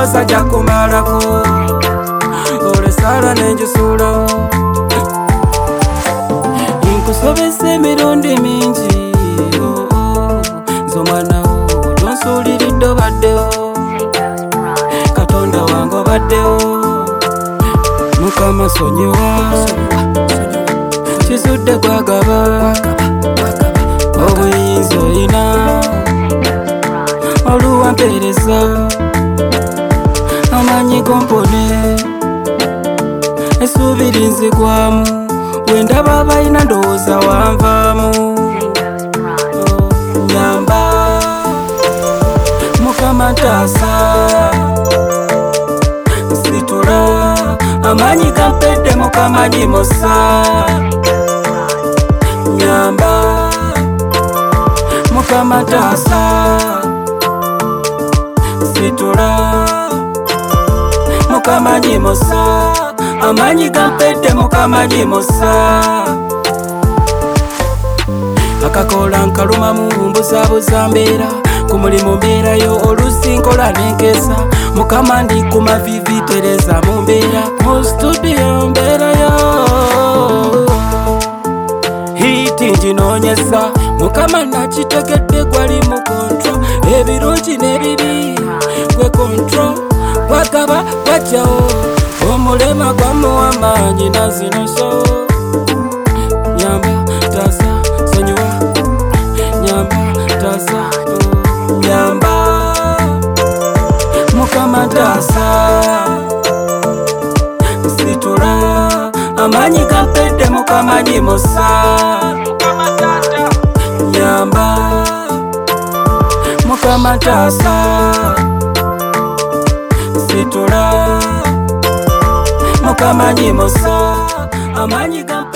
abasajja kumalako olesala nenjisulawo nkusobesa emirundi mingi nze omwanawo tonsuuliridde obaddewo katonda wange obaddewo mukama sonyiwa kizudde gwagaba obuyinza oyina oluwampeereza amanyi gompone essuubi linzigwamu wendaba abalina ndowooza wanvaamu nyamba mukama ntaasa nsitula amanyi gampedde mukama nyimusa nyamba mukama ntaasa nsitula mukama nyimusa amanyi gampedde mukama nyimusa akakola nkalumamu mbuzabuza mbeera ku mulimu mbeerayo oluusi nkola nenkesa mukama ndi ku mavivi tereza mu mbeera mu studio mbeerayo hiti nginoonyesa mukama nakitegedde gwali mu kontro ebirungi n'ebibi gwe kontro gwagaba gwajjawo omulema gwamuwa amaanyi nazinoso nyamba tasa sonyiwa nyamba tasa nyamba mukama tasa nsitula amanyi gampedde mukama nyimusa nyamba mukama tasa nsitula mukama nyimusa amanyi gampedde